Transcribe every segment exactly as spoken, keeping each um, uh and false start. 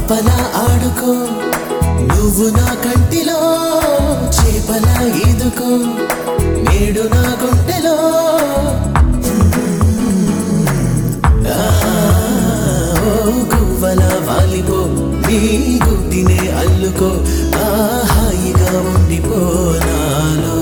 పాపలా ఆడుకో నువ్వు నా కంటిలో చేపలా ఈదుకో నేడు నా గుండెలో గువ్వలా వాలిపో నీ గుడ్డినే అల్లుకో ఆ హాయిగా ఉండిపో నాలో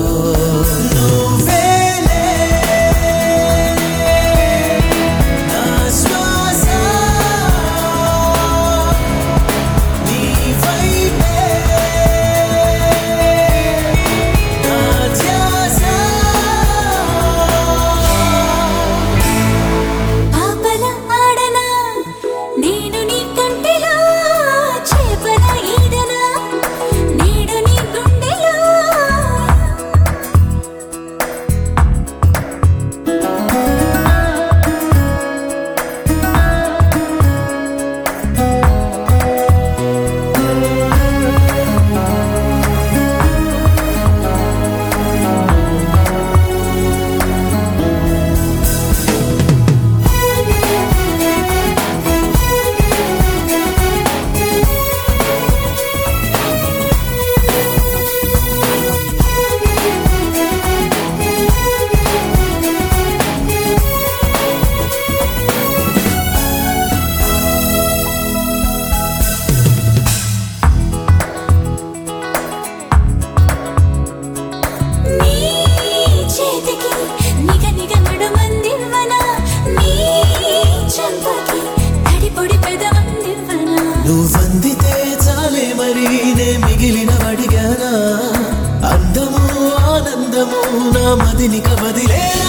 నువ్వందితే చాలే మరి నే మిగిలిన వడిగానా అందము ఆనందము నా మదినిక వదిలేనా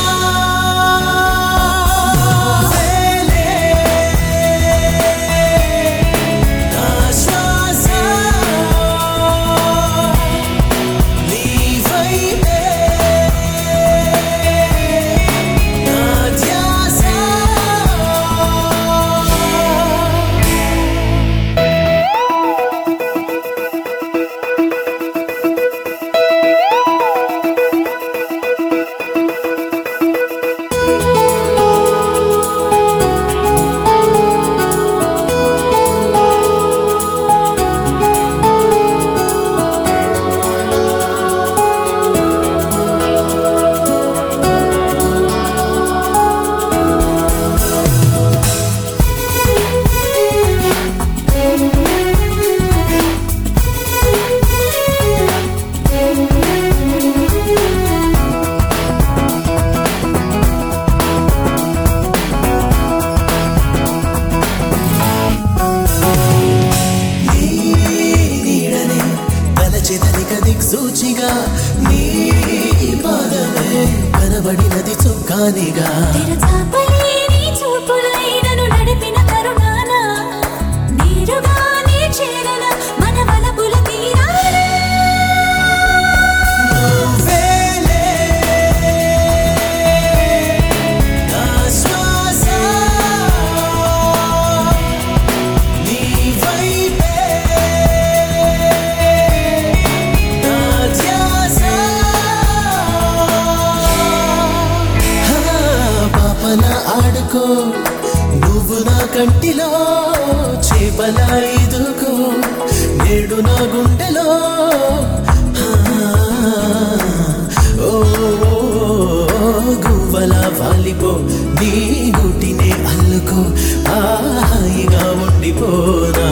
సూచిగా నీ పాదమే కనబడినది చుక్కానిగా చూపులైనను నడిపిన కరుణాన నీరుగా నీ చేరన మన వలపుల తీరాన ఆడుకో నువ్వు నా కంటిలో చేపలా ఈదుకో నేడు నా గుండెలో ఓ గువ్వలా వాలిపో నీ గుటినే అల్లుకో ఆ హాయిగా ఉండిపోనా